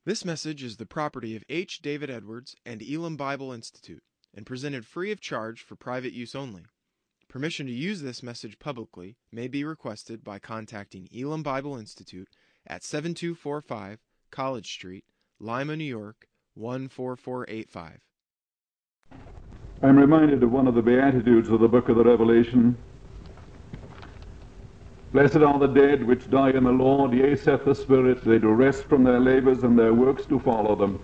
This message is the property of H. David Edwards and Elam Bible Institute and presented free of charge for private use only. Permission to use this message publicly may be requested by contacting Elam Bible Institute at 7245 College Street, Lima, New York, 14485. I'm reminded of one of the Beatitudes of the book of the Revelation. Blessed are the dead which die in the Lord, yea, saith the Spirit, they do rest from their labors, and their works do follow them.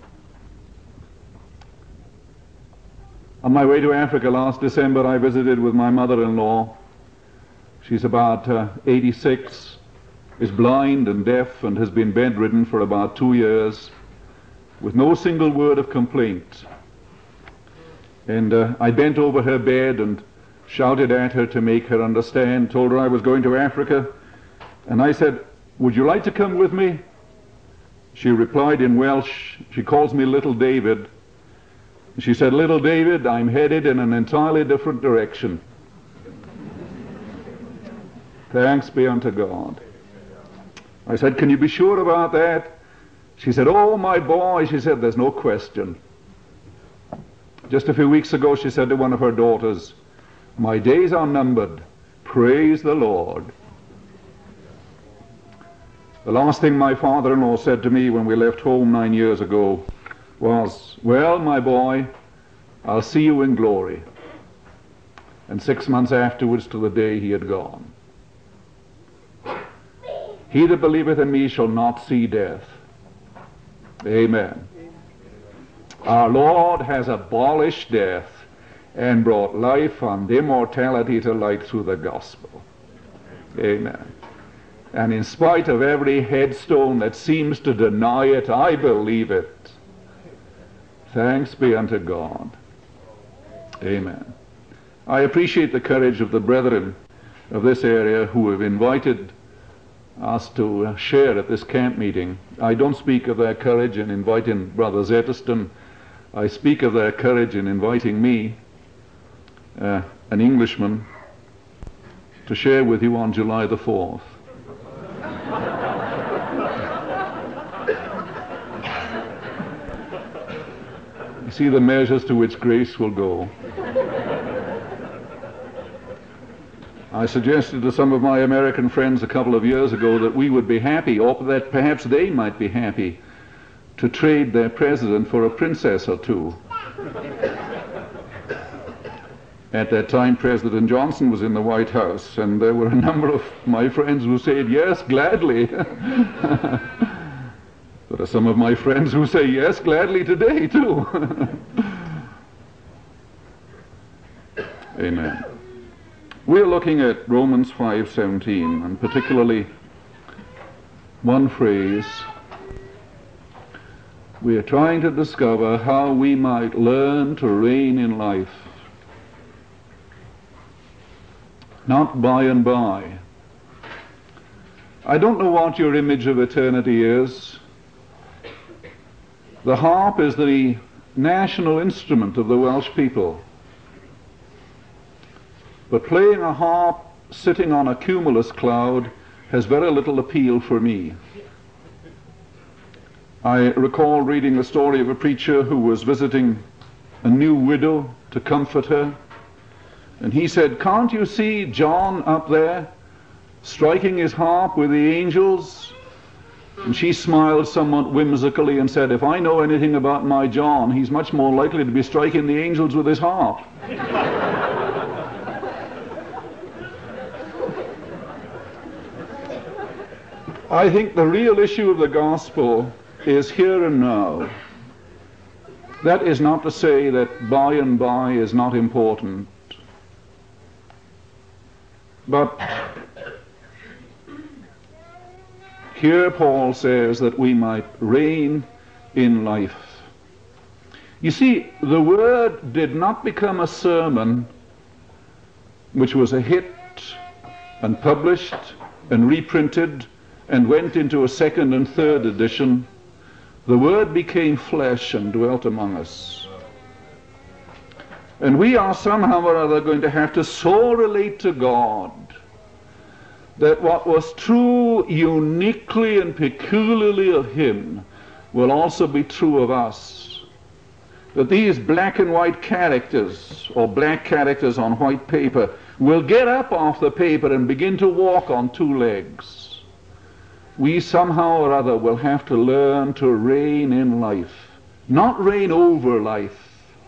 On my way to Africa last December, I visited with my mother-in-law. She's about 86, is blind and deaf, and has been bedridden for about 2 years, with no single word of complaint. And I bent over her bed and shouted at her to make her understand, told her I was going to Africa, and I said, "Would you like to come with me?" She replied in Welsh. She calls me Little David. She said, "Little David, I'm headed in an entirely different direction." Thanks be unto God. I said, "Can you be sure about that?" She said, "Oh, my boy," she said, "there's no question." Just a few weeks ago, she said to one of her daughters, "My days are numbered. Praise the Lord." The last thing my father-in-law said to me when we left home 9 years ago was, "Well, my boy, I'll see you in glory." And 6 months afterwards, to the day, he had gone. He that believeth in me shall not see death. Amen. Our Lord has abolished death and brought life and immortality to light through the gospel. Amen. And in spite of every headstone that seems to deny it, I believe it. Thanks be unto God. Amen. I appreciate the courage of the brethren of this area who have invited us to share at this camp meeting. I don't speak of their courage in inviting Brother Zettersten. I speak of their courage in inviting me, an Englishman, to share with you on July the 4th. You see the measures to which grace will go. I suggested to some of my American friends a couple of years ago that we would be happy, or that perhaps they might be happy, to trade their president for a princess or two. At that time, President Johnson was in the White House, and there were a number of my friends who said, "Yes, gladly." There are some of my friends who say, "Yes, gladly," today, too. Amen. We're looking at Romans 5:17, and particularly one phrase. We are trying to discover how we might learn to reign in life. Not by and by. I don't know what your image of eternity is. The harp is the national instrument of the Welsh people. But playing a harp sitting on a cumulus cloud has very little appeal for me. I recall reading the story of a preacher who was visiting a new widow to comfort her. And he said, "Can't you see John up there striking his harp with the angels?" And she smiled somewhat whimsically and said, "If I know anything about my John, he's much more likely to be striking the angels with his harp." I think the real issue of the gospel is here and now. That is not to say that by and by is not important. But here Paul says that we might reign in life. You see, the Word did not become a sermon which was a hit and published and reprinted and went into a second and third edition. The Word became flesh and dwelt among us. And we are somehow or other going to have to so relate to God that what was true uniquely and peculiarly of Him will also be true of us. That these black and white characters, or black characters on white paper, will get up off the paper and begin to walk on two legs. We somehow or other will have to learn to reign in life, not reign over life,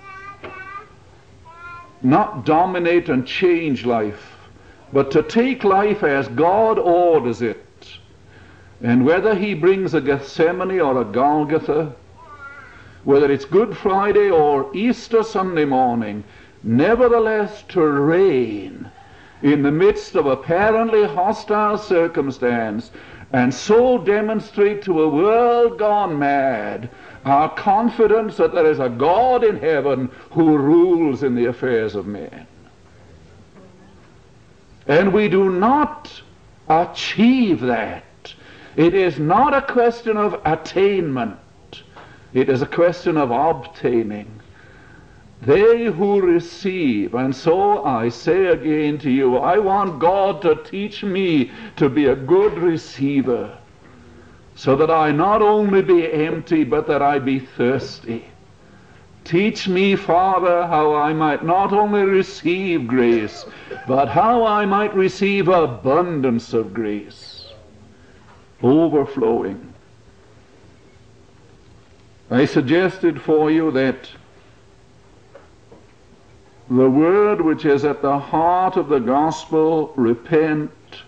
not dominate and change life, but to take life as God orders it. And whether he brings a Gethsemane or a Golgotha, whether it's Good Friday or Easter Sunday morning, nevertheless to reign in the midst of apparently hostile circumstance, and so demonstrate to a world gone mad our confidence that there is a God in heaven who rules in the affairs of men. And we do not achieve that. It is not a question of attainment. It is a question of obtaining. They who receive, and so I say again to you, I want God to teach me to be a good receiver, so that I not only be empty, but that I be thirsty. Teach me, Father, how I might not only receive grace, but how I might receive abundance of grace, overflowing. I suggested for you that the word which is at the heart of the gospel, repent,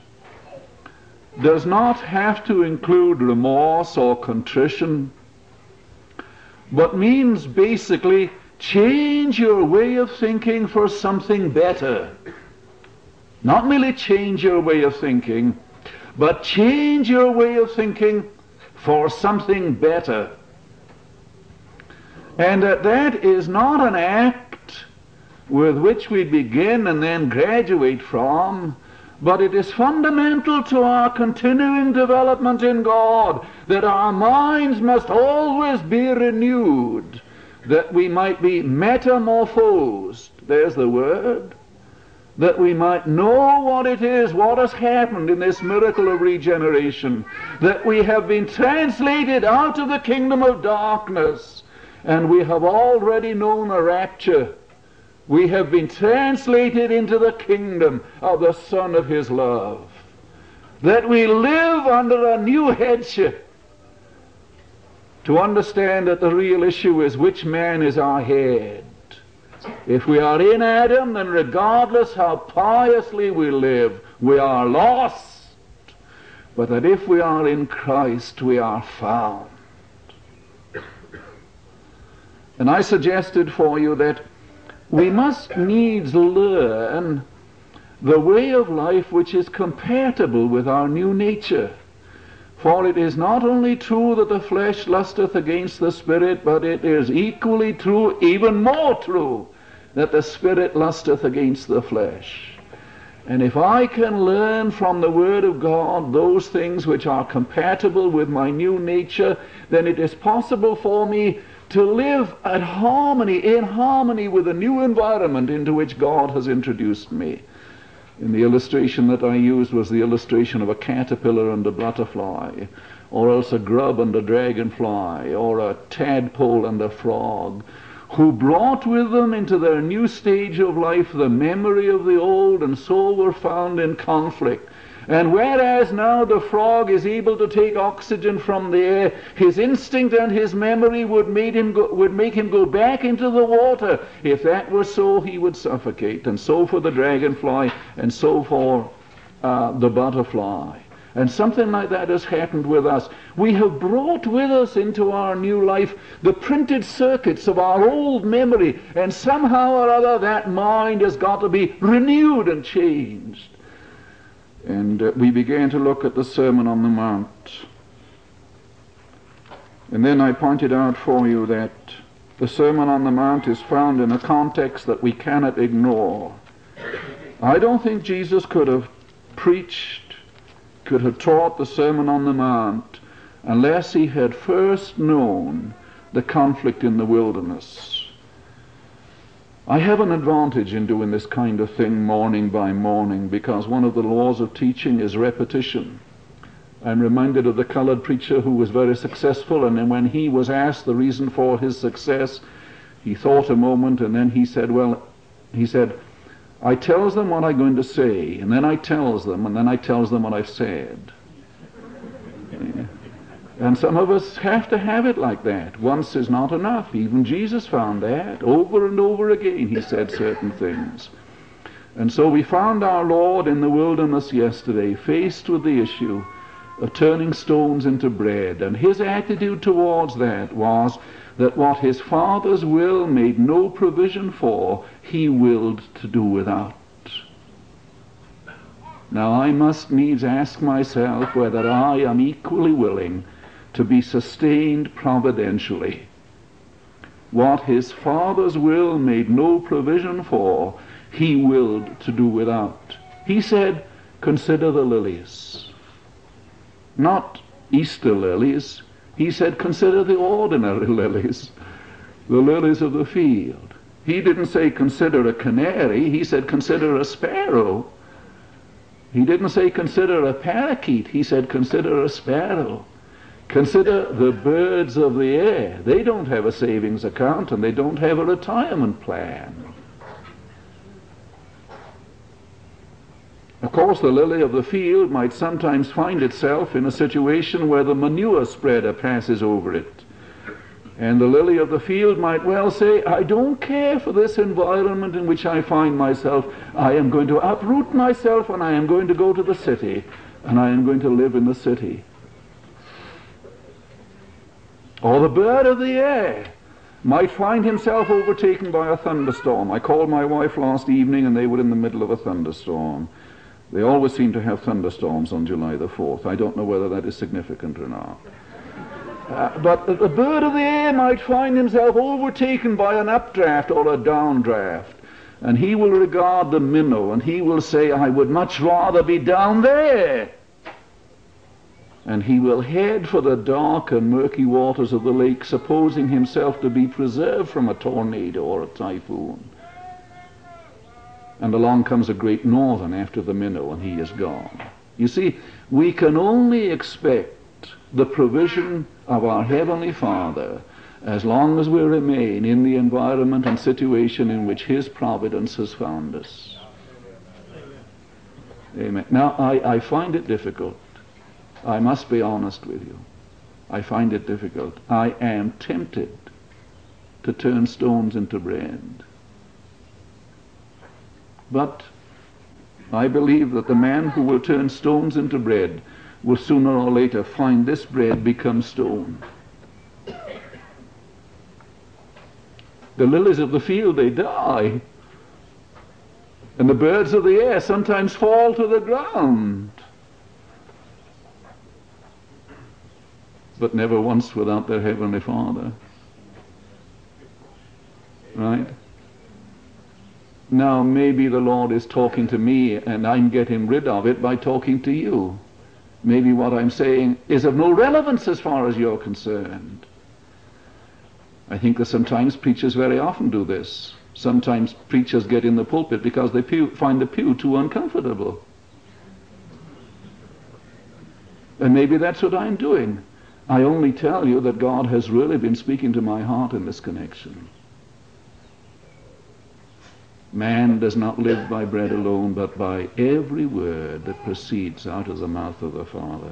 does not have to include remorse or contrition, but means basically change your way of thinking for something better. Not merely change your way of thinking, but change your way of thinking for something better. And that is not an act with which we begin and then graduate from, but it is fundamental to our continuing development in God, that our minds must always be renewed, that we might be metamorphosed, there's the word, that we might know what it is, what has happened in this miracle of regeneration, that we have been translated out of the kingdom of darkness, and we have already known a rapture. We have been translated into the kingdom of the Son of his love. That we live under a new headship. To understand that the real issue is which man is our head. If we are in Adam, then regardless how piously we live, we are lost. But that if we are in Christ, we are found. And I suggested for you that we must needs learn the way of life which is compatible with our new nature. For it is not only true that the flesh lusteth against the Spirit, but it is equally true, even more true, that the Spirit lusteth against the flesh. And if I can learn from the Word of God those things which are compatible with my new nature, then it is possible for me to live in harmony with the new environment into which God has introduced me. And the illustration that I used was the illustration of a caterpillar and a butterfly, or else a grub and a dragonfly, or a tadpole and a frog, who brought with them into their new stage of life the memory of the old, and so were found in conflict. And whereas now the frog is able to take oxygen from the air, his instinct and his memory would make him go back into the water. If that were so, he would suffocate. And so for the dragonfly, and so for the butterfly. And something like that has happened with us. We have brought with us into our new life the printed circuits of our old memory, and somehow or other that mind has got to be renewed and changed. And we began to look at the Sermon on the Mount. And then I pointed out for you that the Sermon on the Mount is found in a context that we cannot ignore. I don't think Jesus could have preached, could have taught the Sermon on the Mount unless he had first known the conflict in the wilderness. I have an advantage in doing this kind of thing morning by morning, because one of the laws of teaching is repetition. I'm reminded of the colored preacher who was very successful, and then when he was asked the reason for his success, he thought a moment, and then he said, I tells them what I'm going to say, and then I tells them, and then I tells them what I've said. And some of us have to have it like that. Once is not enough. Even Jesus found that. Over and over again he said certain things. And so we found our Lord in the wilderness yesterday, faced with the issue of turning stones into bread. And his attitude towards that was that what his Father's will made no provision for, he willed to do without. Now I must needs ask myself whether I am equally willing to be sustained providentially. What his Father's will made no provision for, he willed to do without. He said, consider the lilies. Not Easter lilies. He said, consider the ordinary lilies, the lilies of the field. He didn't say, consider a canary. He said, consider a sparrow. He didn't say, consider a parakeet. He said, consider a sparrow. Consider the birds of the air. They don't have a savings account, and they don't have a retirement plan. Of course, the lily of the field might sometimes find itself in a situation where the manure spreader passes over it. And the lily of the field might well say, I don't care for this environment in which I find myself. I am going to uproot myself, and I am going to go to the city, and I am going to live in the city. Or the bird of the air might find himself overtaken by a thunderstorm. I called my wife last evening, and they were in the middle of a thunderstorm. They always seem to have thunderstorms on July the 4th. I don't know whether that is significant or not. But the bird of the air might find himself overtaken by an updraft or a downdraft. And he will regard the minnow, and he will say, I would much rather be down there. And he will head for the dark and murky waters of the lake, supposing himself to be preserved from a tornado or a typhoon. And along comes a great northern after the minnow, and he is gone. You see, we can only expect the provision of our Heavenly Father as long as we remain in the environment and situation in which his providence has found us. Amen. Now, I find it difficult. I must be honest with you. I find it difficult. I am tempted to turn stones into bread. But I believe that the man who will turn stones into bread will sooner or later find this bread become stone. The lilies of the field, they die. And the birds of the air sometimes fall to the ground. But never once without their Heavenly Father. Right? Now, maybe the Lord is talking to me, and I'm getting rid of it by talking to you. Maybe what I'm saying is of no relevance as far as you're concerned. I think that sometimes preachers very often do this. Sometimes preachers get in the pulpit because they find the pew too uncomfortable. And maybe that's what I'm doing. I only tell you that God has really been speaking to my heart in this connection. Man does not live by bread alone, but by every word that proceeds out of the mouth of the Father.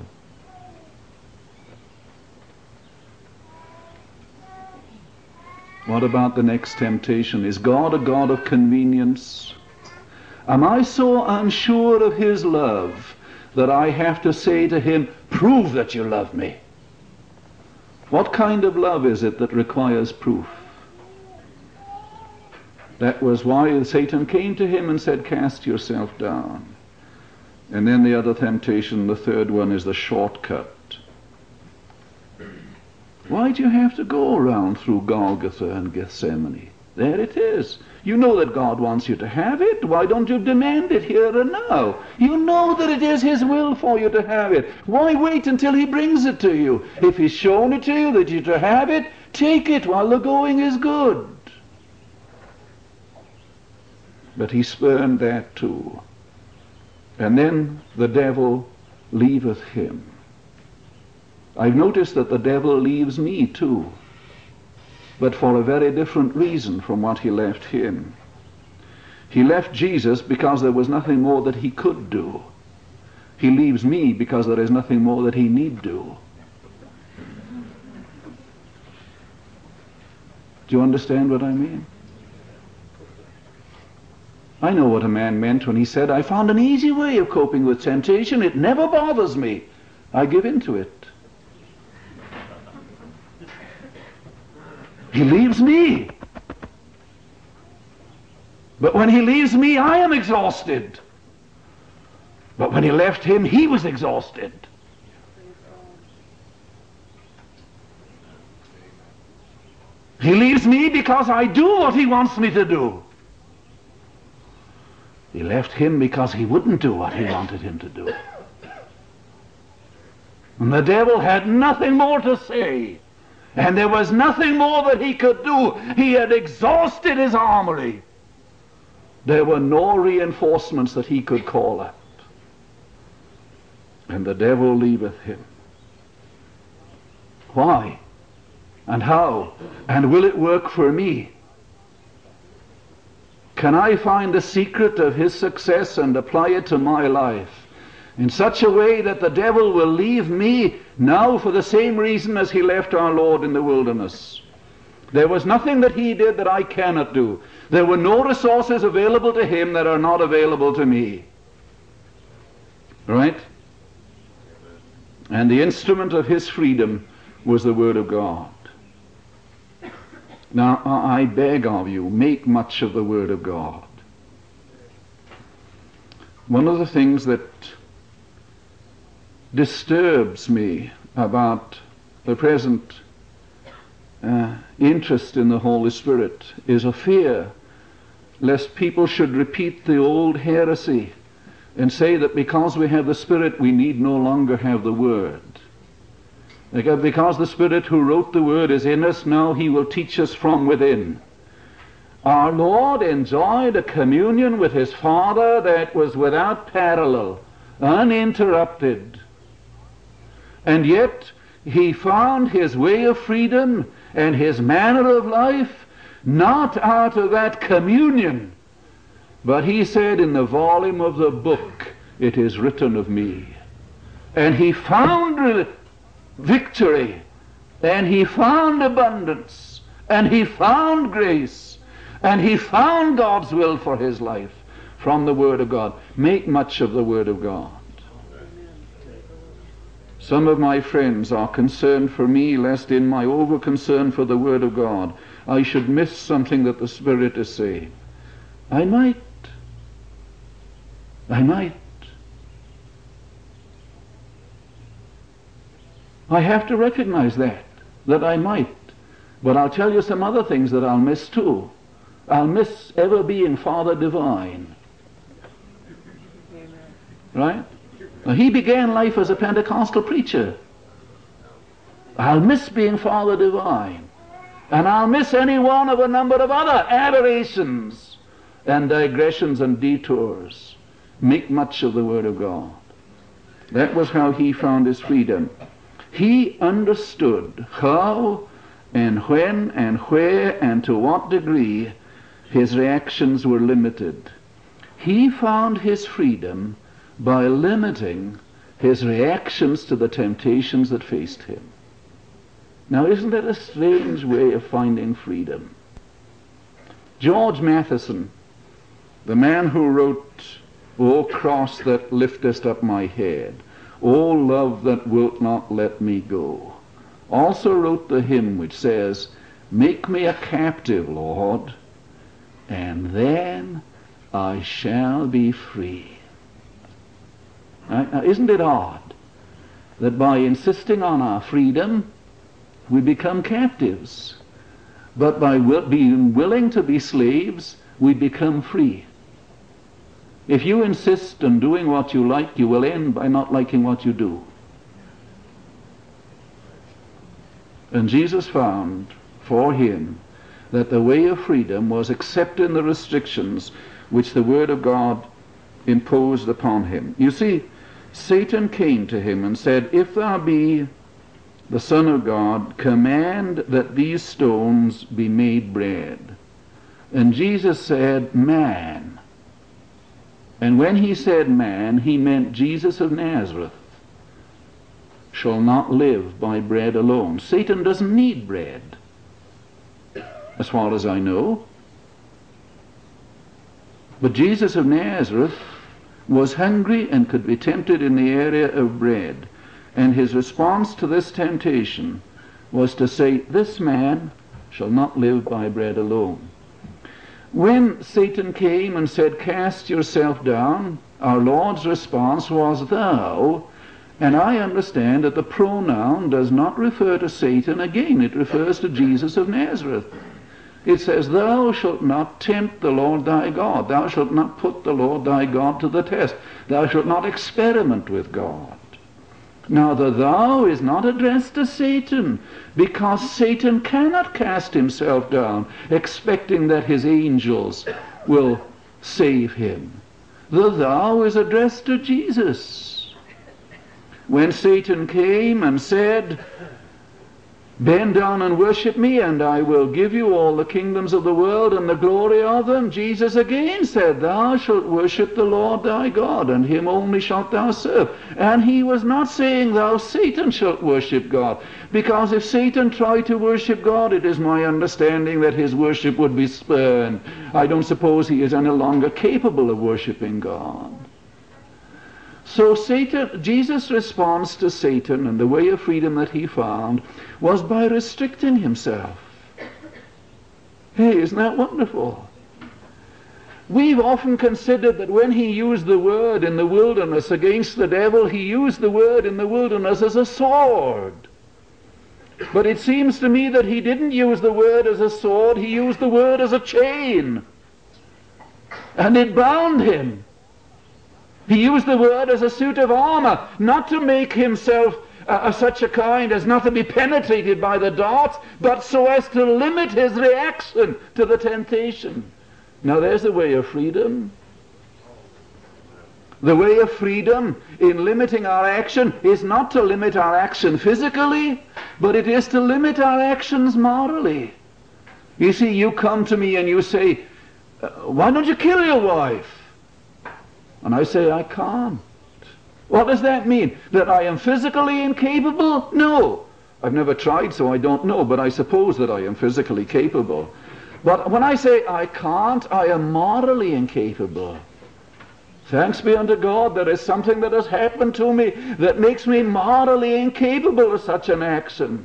What about the next temptation? Is God a God of convenience? Am I so unsure of his love that I have to say to him, prove that you love me? What kind of love is it that requires proof? That was why Satan came to him and said, cast yourself down. And then the other temptation, the third one, is the shortcut. Why do you have to go around through Golgotha and Gethsemane? There it is. You know that God wants you to have it. Why don't you demand it here and now? You know that it is his will for you to have it. Why wait until he brings it to you? If he's shown it to you that you're to have it, take it while the going is good. But he spurned that too. And then the devil leaveth him. I've noticed that the devil leaves me too, but for a very different reason from what he left him. He left Jesus because there was nothing more that he could do. He leaves me because there is nothing more that he need do. Do you understand what I mean? I know what a man meant when he said, I found an easy way of coping with temptation. It never bothers me. I give in to it. He leaves me. But when he leaves me, I am exhausted. But when he left him, he was exhausted. He leaves me because I do what he wants me to do. He left him because he wouldn't do what he wanted him to do. And the devil had nothing more to say. And there was nothing more that he could do. He had exhausted his armory. There were no reinforcements that he could call up. And the devil leaveth him. Why? And how? And will it work for me? Can I find the secret of his success and apply it to my life in such a way that the devil will leave me now for the same reason as he left our Lord in the wilderness? There was nothing that he did that I cannot do. There were no resources available to him that are not available to me. Right? And the instrument of his freedom was the Word of God. Now, I beg of you, make much of the Word of God. One of the things that disturbs me about the present interest in the Holy Spirit is a fear lest people should repeat the old heresy and say that because we have the Spirit we need no longer have the Word. Because the Spirit who wrote the Word is in us, now he will teach us from within. Our Lord enjoyed a communion with his Father that was without parallel, uninterrupted. And yet he found his way of freedom and his manner of life not out of that communion, but he said, in the volume of the book it is written of me. And he found victory, and he found abundance, and he found grace, and he found God's will for his life from the Word of God. Make much of the Word of God. Some of my friends are concerned for me lest in my over-concern for the Word of God I should miss something that the Spirit is saying. I might. I have to recognize that I might. But I'll tell you some other things that I'll miss too. I'll miss ever being Father Divine. Right? Now, he began life as a Pentecostal preacher. I'll miss being Father Divine. And I'll miss any one of a number of other aberrations and digressions and detours. Make much of the Word of God. That was how he found his freedom. He understood how and when and where and to what degree his reactions were limited. He found his freedom by limiting his reactions to the temptations that faced him. Now, isn't that a strange way of finding freedom? George Matheson, the man who wrote, O cross that liftest up my head, O love that wilt not let me go, also wrote the hymn which says, Make me a captive, Lord, and then I shall be free. Now, isn't it odd that by insisting on our freedom, we become captives, but by being willing to be slaves, we become free? If you insist on doing what you like, you will end by not liking what you do. And Jesus found for him that the way of freedom was accepting the restrictions which the Word of God imposed upon him. You see, Satan came to him and said, If thou be the Son of God, command that these stones be made bread. And Jesus said, man. And when he said man, he meant Jesus of Nazareth shall not live by bread alone. Satan doesn't need bread, as far as I know. But Jesus of Nazareth was hungry and could be tempted in the area of bread. And his response to this temptation was to say, this man shall not live by bread alone. When Satan came and said, cast yourself down, our Lord's response was thou. And I understand that the pronoun does not refer to Satan again. It refers to Jesus of Nazareth. It says, thou shalt not tempt the Lord thy God. Thou shalt not put the Lord thy God to the test. Thou shalt not experiment with God. Now the thou is not addressed to Satan, because Satan cannot cast himself down expecting that his angels will save him. The thou is addressed to Jesus. When Satan came and said, bend down and worship me, and I will give you all the kingdoms of the world and the glory of them, Jesus again said, thou shalt worship the Lord thy God, and him only shalt thou serve. And he was not saying, thou Satan shalt worship God, because if Satan tried to worship God, it is my understanding that his worship would be spurned. I don't suppose he is any longer capable of worshiping God. So Jesus' response to Satan and the way of freedom that he found was by restricting himself. Hey, isn't that wonderful? We've often considered that when he used the word in the wilderness against the devil, he used the word in the wilderness as a sword. But it seems to me that he didn't use the word as a sword, he used the word as a chain. And it bound him. He used the word as a suit of armor, not to make himself such a kind as not to be penetrated by the darts, but so as to limit his reaction to the temptation. Now there's the way of freedom. The way of freedom in limiting our action is not to limit our action physically, but it is to limit our actions morally. You see, you come to me and you say, why don't you kill your wife? And I say, I can't. What does that mean? That I am physically incapable? No. I've never tried, so I don't know, but I suppose that I am physically capable. But when I say I can't, I am morally incapable. Thanks be unto God, there is something that has happened to me that makes me morally incapable of such an action.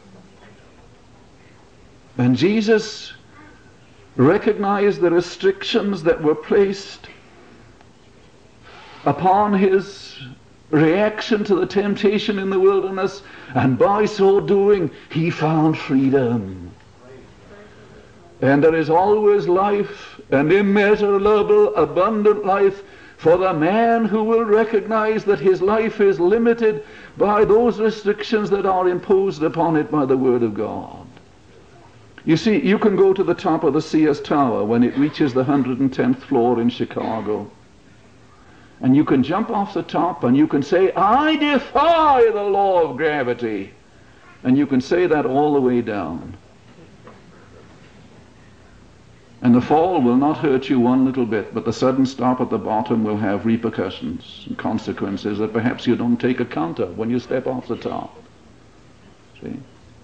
And Jesus recognized the restrictions that were placed upon his reaction to the temptation in the wilderness, and by so doing he found freedom. And there is always life, and immeasurable, abundant life, for the man who will recognize that his life is limited by those restrictions that are imposed upon it by the Word of God. You see, you can go to the top of the Sears Tower when it reaches the 110th floor in Chicago. And you can jump off the top and you can say, I defy the law of gravity. And you can say that all the way down. And the fall will not hurt you one little bit, but the sudden stop at the bottom will have repercussions and consequences that perhaps you don't take account of when you step off the top. See?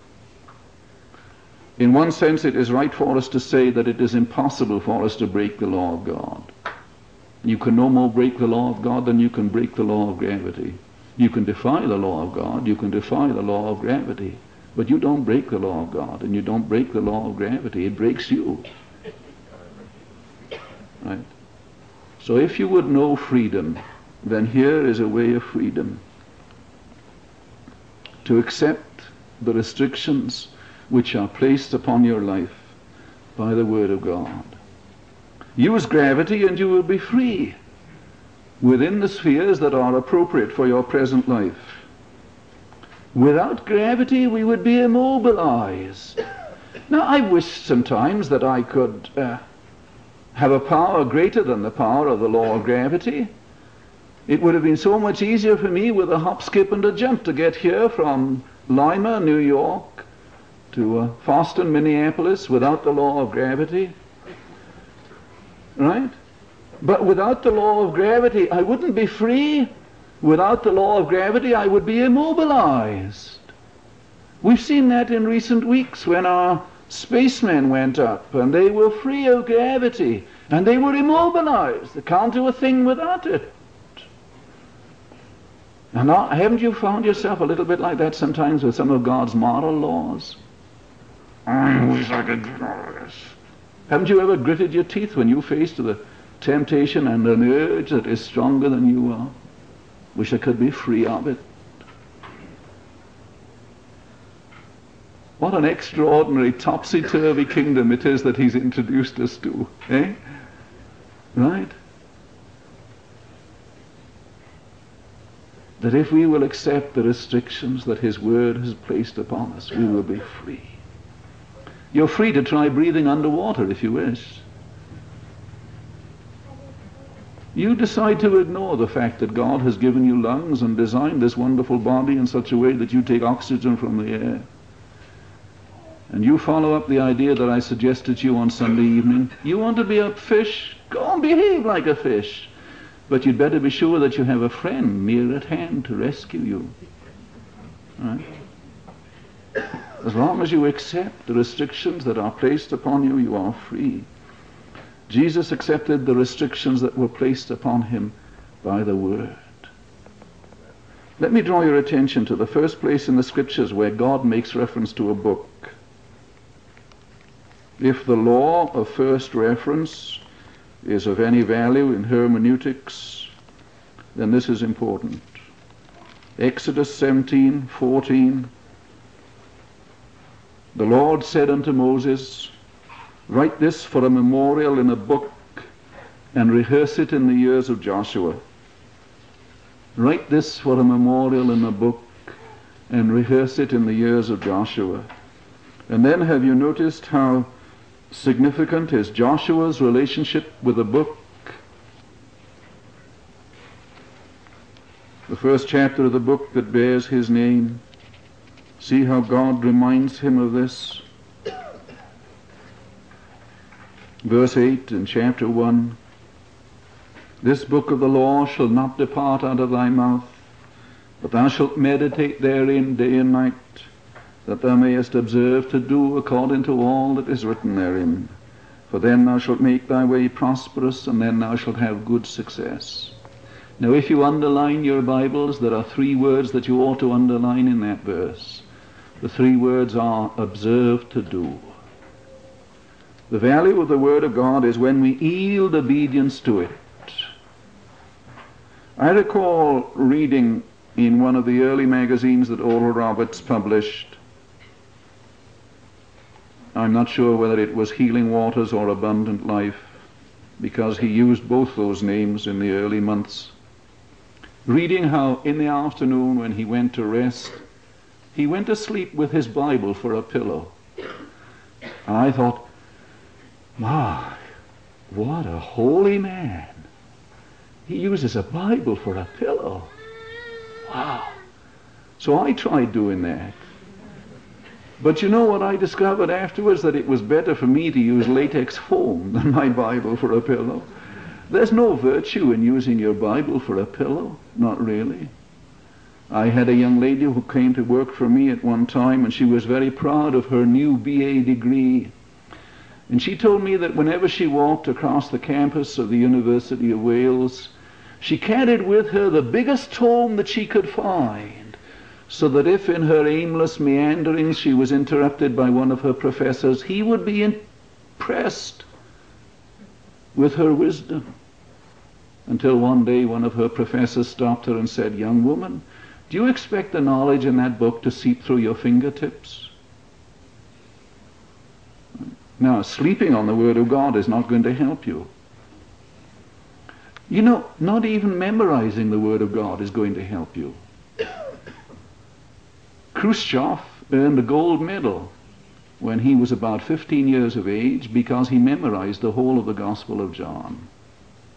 In one sense, it is right for us to say that it is impossible for us to break the law of God. You can no more break the law of God than you can break the law of gravity. You can defy the law of God, you can defy the law of gravity, but you don't break the law of God, and you don't break the law of gravity. It breaks you. Right? So if you would know freedom, then here is a way of freedom. To accept the restrictions which are placed upon your life by the Word of God. Use gravity and you will be free within the spheres that are appropriate for your present life. Without gravity we would be immobilized. Now I wish sometimes that I could have a power greater than the power of the law of gravity. It would have been so much easier for me with a hop, skip and a jump to get here from Lima, New York, to Boston, Minneapolis, without the law of gravity. Right? But without the law of gravity, I wouldn't be free. Without the law of gravity, I would be immobilized. We've seen that in recent weeks when our spacemen went up and they were free of gravity and they were immobilized. They can't do a thing without it. And now, haven't you found yourself a little bit like that sometimes with some of God's moral laws? I wish I could get all of this. Haven't you ever gritted your teeth when you faced the temptation and an urge that is stronger than you are? Wish I could be free of it. What an extraordinary topsy-turvy kingdom it is that he's introduced us to. Eh? Right? That if we will accept the restrictions that his word has placed upon us, we will be free. You're free to try breathing underwater if you wish. You decide to ignore the fact that God has given you lungs and designed this wonderful body in such a way that you take oxygen from the air. And you follow up the idea that I suggested to you on Sunday evening. You want to be a fish? Go and behave like a fish. But you'd better be sure that you have a friend near at hand to rescue you. Right? As long as you accept the restrictions that are placed upon you, you are free. Jesus accepted the restrictions that were placed upon him by the Word. Let me draw your attention to the first place in the Scriptures where God makes reference to a book. If the law of first reference is of any value in hermeneutics, then this is important. Exodus 17:14. The Lord said unto Moses, write this for a memorial in a book and rehearse it in the ears of Joshua. Write this for a memorial in a book and rehearse it in the ears of Joshua. And then have you noticed how significant is Joshua's relationship with the book? The first chapter of the book that bears his name. See how God reminds him of this. Verse 8 in chapter 1. This book of the law shall not depart out of thy mouth, but thou shalt meditate therein day and night, that thou mayest observe to do according to all that is written therein. For then thou shalt make thy way prosperous, and then thou shalt have good success. Now if you underline your Bibles, there are three words that you ought to underline in that verse. The three words are observe to do. The value of the Word of God is when we yield obedience to it. I recall reading in one of the early magazines that Oral Roberts published, I'm not sure whether it was Healing Waters or Abundant Life, because he used both those names in the early months. Reading how in the afternoon when he went to rest, he went to sleep with his Bible for a pillow. And I thought, my, what a holy man. He uses a Bible for a pillow. Wow. So I tried doing that. But you know what I discovered afterwards? That it was better for me to use latex foam than my Bible for a pillow. There's no virtue in using your Bible for a pillow. Not really. I had a young lady who came to work for me at one time, and she was very proud of her new BA degree. And she told me that whenever she walked across the campus of the University of Wales, she carried with her the biggest tome that she could find, so that if in her aimless meanderings she was interrupted by one of her professors, he would be impressed with her wisdom. Until one day one of her professors stopped her and said, young woman, do you expect the knowledge in that book to seep through your fingertips? Now, sleeping on the Word of God is not going to help you. You know, not even memorizing the Word of God is going to help you. Khrushchev earned a gold medal when he was about 15 years of age because he memorized the whole of the Gospel of John.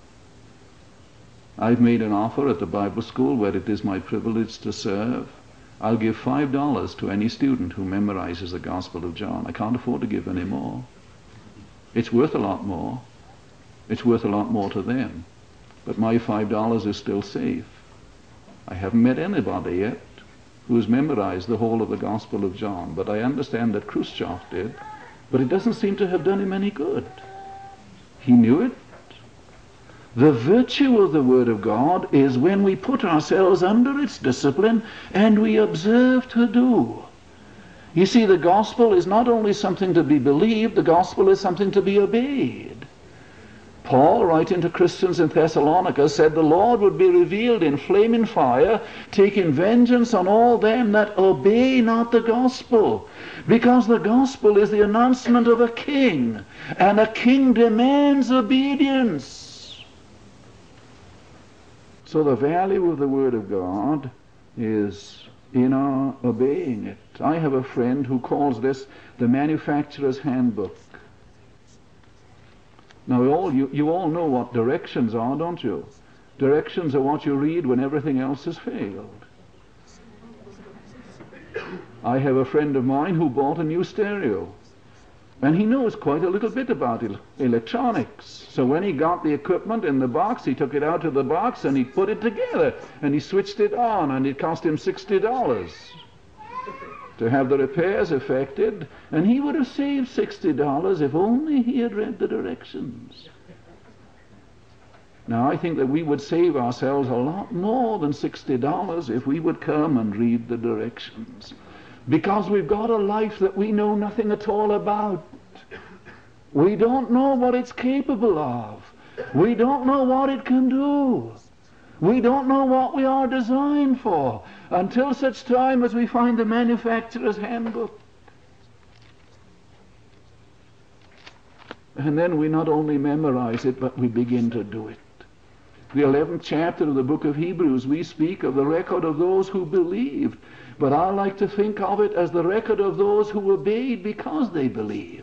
I've made an offer at the Bible school where it is my privilege to serve, I'll give $5 to any student who memorizes the Gospel of John. I can't afford to give any more. It's worth a lot more. It's worth a lot more to them. But my $5 is still safe. I haven't met anybody yet who's memorized the whole of the Gospel of John, but I understand that Khrushchev did, but it doesn't seem to have done him any good. He knew it. The virtue of the Word of God is when we put ourselves under its discipline and we observe to do. You see, the gospel is not only something to be believed, the gospel is something to be obeyed. Paul, writing to Christians in Thessalonica, said the Lord would be revealed in flaming fire, taking vengeance on all them that obey not the gospel. Because the gospel is the announcement of a king, and a king demands obedience. So the value of the Word of God is in our obeying it. I have a friend who calls this the manufacturer's handbook. Now you all know what directions are, don't you? Directions are what you read when everything else has failed. I have a friend of mine who bought a new stereo, and he knows quite a little bit about electronics. So when he got the equipment in the box, he took it out of the box and he put it together and he switched it on, and it cost him $60 to have the repairs effected, and he would have saved $60 if only he had read the directions. Now I think that we would save ourselves a lot more than $60 if we would come and read the directions. Because we've got a life that we know nothing at all about. We don't know what it's capable of. We don't know what it can do. We don't know what we are designed for until such time as we find the manufacturer's handbook. And then we not only memorize it, but we begin to do it. The 11th chapter of the book of Hebrews, we speak of the record of those who believed. But I like to think of it as the record of those who obeyed because they believed.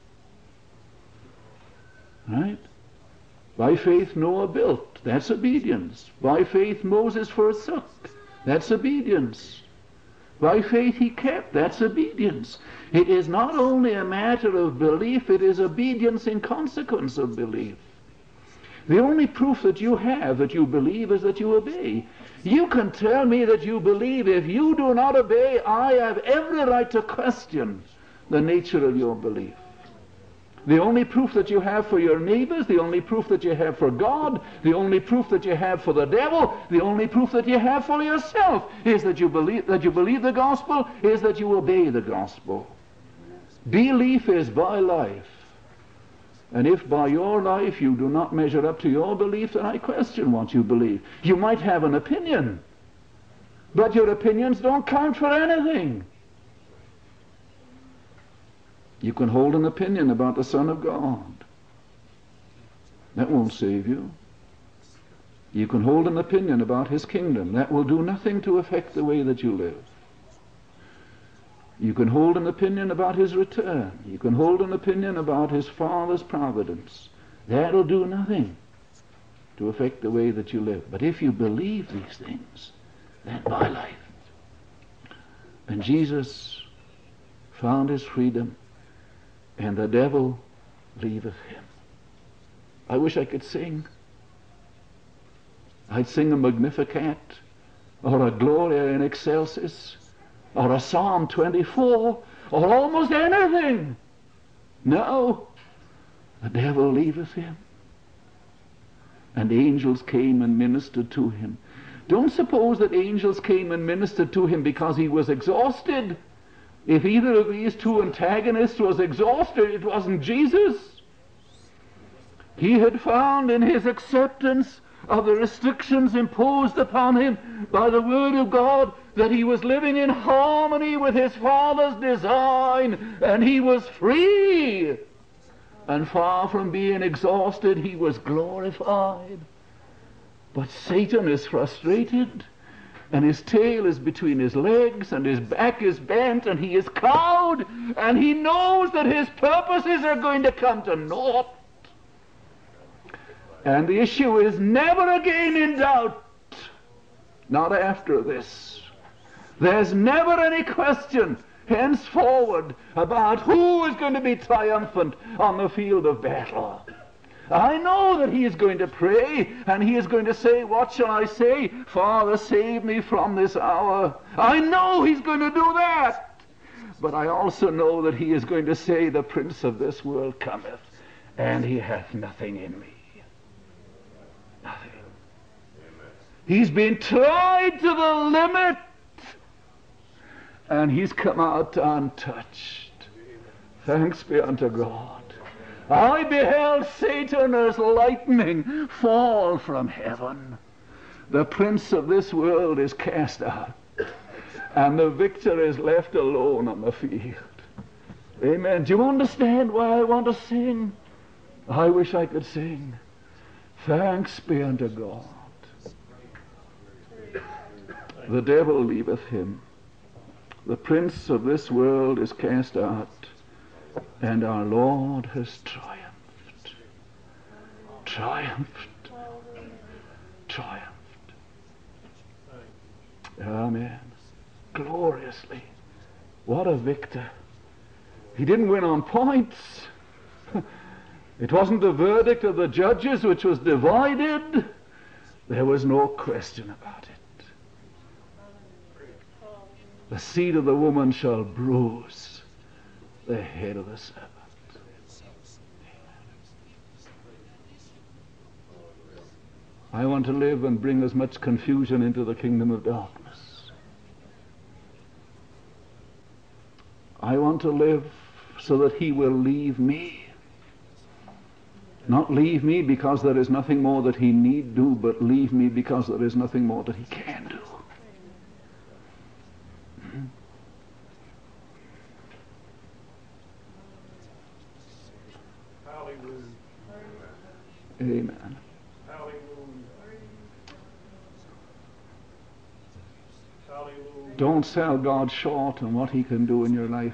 Right? By faith Noah built. That's obedience. By faith Moses forsook. That's obedience. By faith he kept. That's obedience. It is not only a matter of belief, it is obedience in consequence of belief. The only proof that you have that you believe is that you obey. You can tell me that you believe. If you do not obey, I have every right to question the nature of your belief. The only proof that you have for your neighbors, the only proof that you have for God, the only proof that you have for the devil, the only proof that you have for yourself is that you believe the gospel, is that you obey the gospel. Belief is by life. And if by your life you do not measure up to your belief, then I question what you believe. You might have an opinion, but your opinions don't count for anything. You can hold an opinion about the Son of God. That won't save you. You can hold an opinion about His kingdom. That will do nothing to affect the way that you live. You can hold an opinion about His return. You can hold an opinion about His Father's providence. That'll do nothing to affect the way that you live. But if you believe these things, then by life. And Jesus found his freedom, and the devil leaveth him. I wish I could sing. I'd sing a Magnificat, or a Gloria in Excelsis, or a Psalm 24, or almost anything. No, the devil leaveth him. And angels came and ministered to him. Don't suppose that angels came and ministered to him because he was exhausted. If either of these two antagonists was exhausted, it wasn't Jesus. He had found in his acceptance of the restrictions imposed upon him by the Word of God that he was living in harmony with his Father's design, and he was free. And far from being exhausted, he was glorified. But Satan is frustrated, and his tail is between his legs, and his back is bent, and he is cowed, and he knows that his purposes are going to come to naught. And the issue is never again in doubt. Not after this. There's never any question henceforward about who is going to be triumphant on the field of battle. I know that he is going to pray, and he is going to say, what shall I say? Father, save me from this hour. I know he's going to do that. But I also know that he is going to say, the prince of this world cometh, and he hath nothing in me. Nothing. He's been tried to the limit, and he's come out untouched. Thanks be unto God. I beheld Satan as lightning fall from heaven. The prince of this world is cast out, and the victor is left alone on the field. Amen. Do you understand why I want to sing? I wish I could sing. Thanks be unto God. The devil leaveth him. The prince of this world is cast out, and our Lord has triumphed. Triumphed. Triumphed. Amen. Gloriously. What a victor. He didn't win on points. It wasn't the verdict of the judges which was divided. There was no question about it. The seed of the woman shall bruise the head of the serpent. I want to live and bring as much confusion into the kingdom of darkness. I want to live so that he will leave me. Not leave me because there is nothing more that he need do, but leave me because there is nothing more that he can do. Amen. Don't sell God short on what he can do in your life.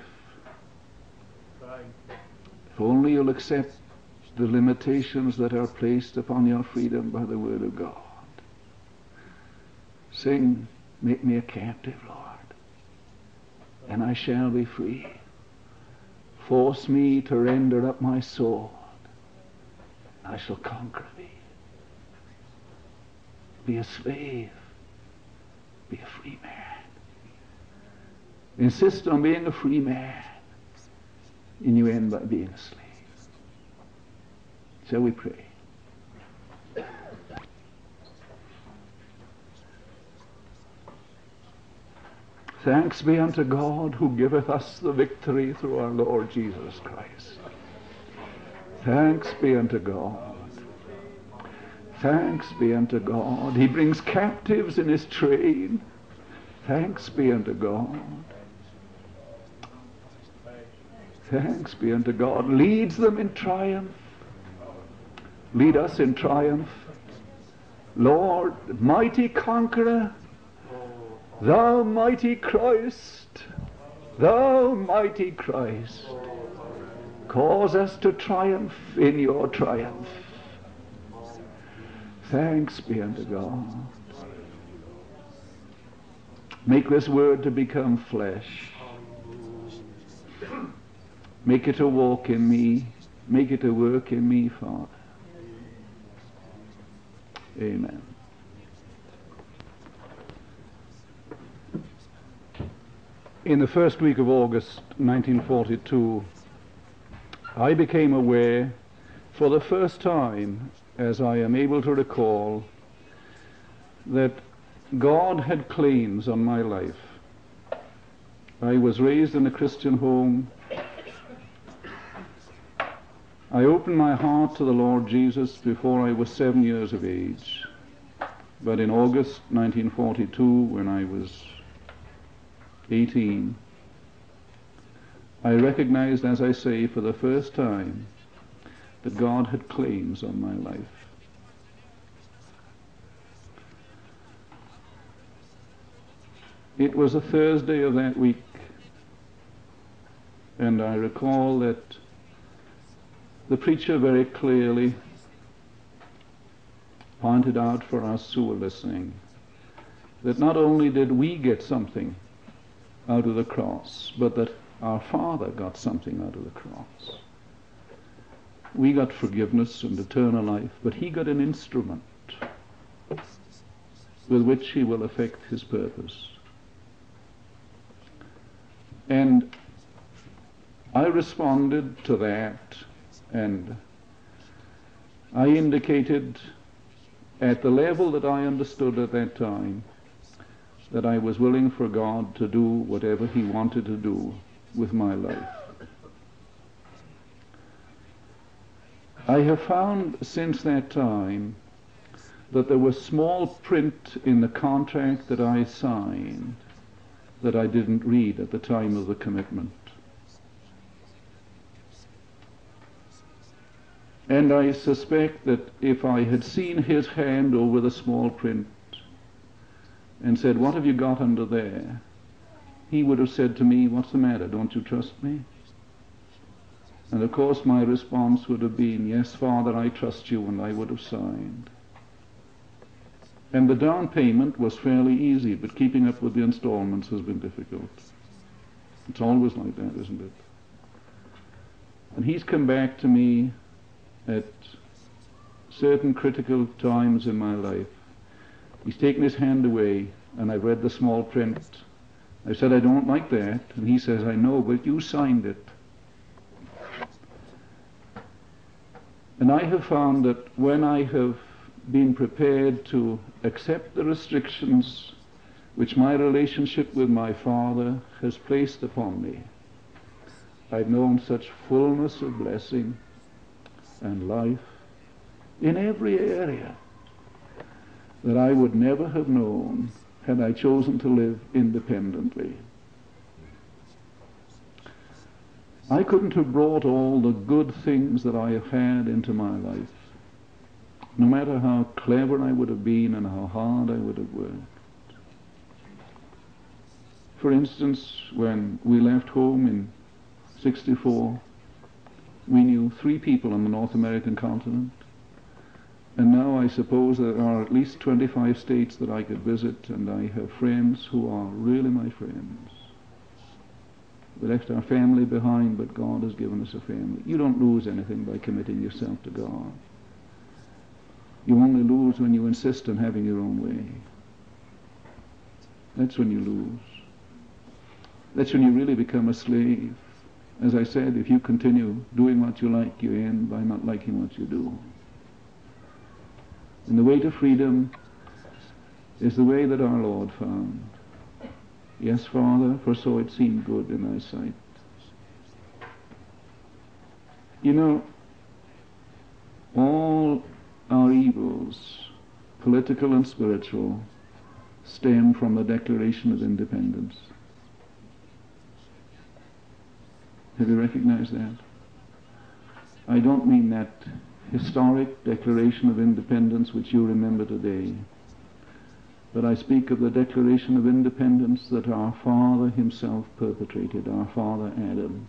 If only you'll accept the limitations that are placed upon your freedom by the word of God. Sing, make me a captive, Lord, and I shall be free. Force me to render up my soul, I shall conquer thee. Be a slave. Be a free man. Insist on being a free man, and you end by being a slave. Shall we pray? Thanks be unto God who giveth us the victory through our Lord Jesus Christ. Thanks be unto God. Thanks be unto God. He brings captives in his train. Thanks be unto God. Thanks be unto God. Leads them in triumph. Lead us in triumph. Lord, mighty conqueror, thou mighty Christ, thou mighty Christ, cause us to triumph in your triumph. Thanks be unto God. Make this word to become flesh. Make it to walk in me. Make it to work in me, Father. Amen. In the first week of August 1942, I became aware for the first time, as I am able to recall, that God had claims on my life. I was raised in a Christian home. I opened my heart to the Lord Jesus before I was 7 years of age. But in August 1942, when I was 18, I recognized, as I say, for the first time, that God had claims on my life. It was a Thursday of that week, and I recall that the preacher very clearly pointed out for us who were listening that not only did we get something out of the cross, but that our Father got something out of the cross. We got forgiveness and eternal life, but he got an instrument with which he will effect his purpose. And I responded to that, and I indicated at the level that I understood at that time that I was willing for God to do whatever he wanted to do with my life. I have found since that time that there was small print in the contract that I signed that I didn't read at the time of the commitment. And I suspect that if I had seen his hand over the small print and said, "What have you got under there?" he would have said to me, "What's the matter? Don't you trust me?" And of course my response would have been, "Yes, Father, I trust you," and I would have signed. And the down payment was fairly easy, but keeping up with the installments has been difficult. It's always like that, isn't it? And he's come back to me at certain critical times in my life. He's taken his hand away, and I've read the small print. I said, "I don't like that." And he says, "I know, but you signed it." And I have found that when I have been prepared to accept the restrictions which my relationship with my Father has placed upon me, I've known such fullness of blessing and life in every area that I would never have known had I chosen to live independently. I couldn't have brought all the good things that I have had into my life, no matter how clever I would have been and how hard I would have worked. For instance, when we left home in '64, we knew 3 people on the North American continent, and now I suppose there are at least 25 states that I could visit, and I have friends who are really my friends. We left our family behind, but God has given us a family. You don't lose anything by committing yourself to God. You only lose when you insist on having your own way. That's when you lose. That's when you really become a slave. As I said, if you continue doing what you like, you end by not liking what you do. And the way to freedom is the way that our Lord found. "Yes, Father, for so it seemed good in thy sight." You know, all our evils, political and spiritual, stem from the Declaration of Independence. Have you recognized that? I don't mean that historic Declaration of Independence which you remember today, but I speak of the Declaration of Independence that our Father himself perpetrated, our Father Adam.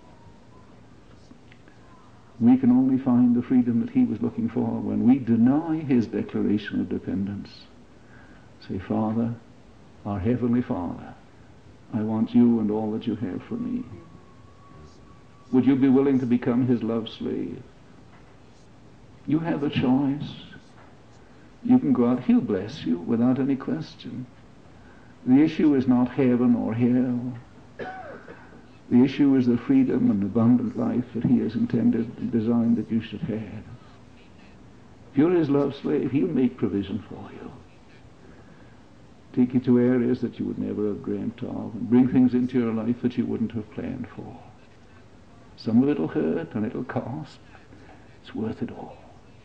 We can only find the freedom that he was looking for when we deny his Declaration of Dependence. Say, "Father, our Heavenly Father, I want you and all that you have for me." Would you be willing to become his love slave? You have a choice. You can go out. He'll bless you without any question. The issue is not heaven or hell. The issue is the freedom and abundant life that he has intended and designed that you should have. If you're his love slave, he'll make provision for you. Take you to areas that you would never have dreamt of, and bring things into your life that you wouldn't have planned for. Some of it'll hurt and it'll cost. It's worth it all.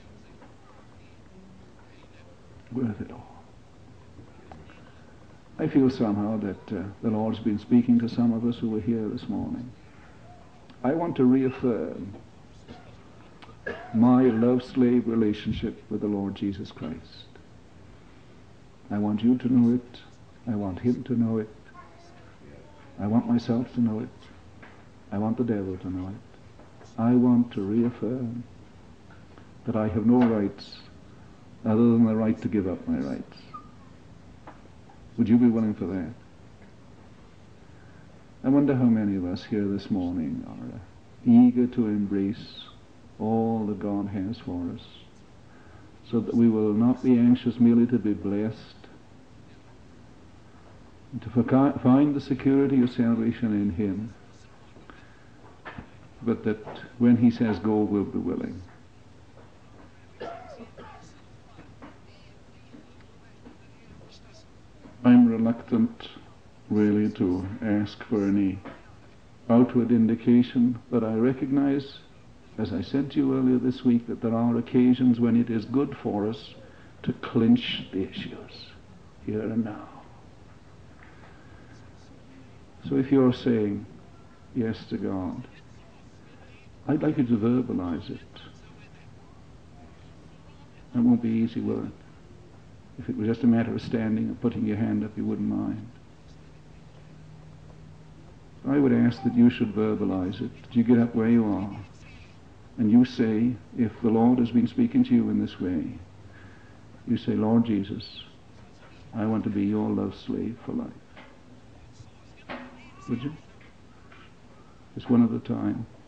Worth it all. I feel somehow that the Lord's been speaking to some of us who are here this morning. I want to reaffirm my love-slave relationship with the Lord Jesus Christ. I want you to know it. I want him to know it. I want myself to know it. I want the devil to know it. I want to reaffirm that I have no rights other than the right to give up my rights. Would you be willing for that? I wonder how many of us here this morning are eager to embrace all that God has for us, so that we will not be anxious merely to be blessed, and to find the security of salvation in Him, but that when He says go, we'll be willing. I'm reluctant really to ask for any outward indication, but I recognize, as I said to you earlier this week, that there are occasions when it is good for us to clinch the issues here and now. So if you're saying yes to God, I'd like you to verbalize it. It won't be easy, will it? If it was just a matter of standing and putting your hand up, you wouldn't mind. I would ask that you should verbalize it. That you get up where you are and you say, if the Lord has been speaking to you in this way, you say, Lord Jesus, I want to be your love slave for life. Would you? Just one at a time.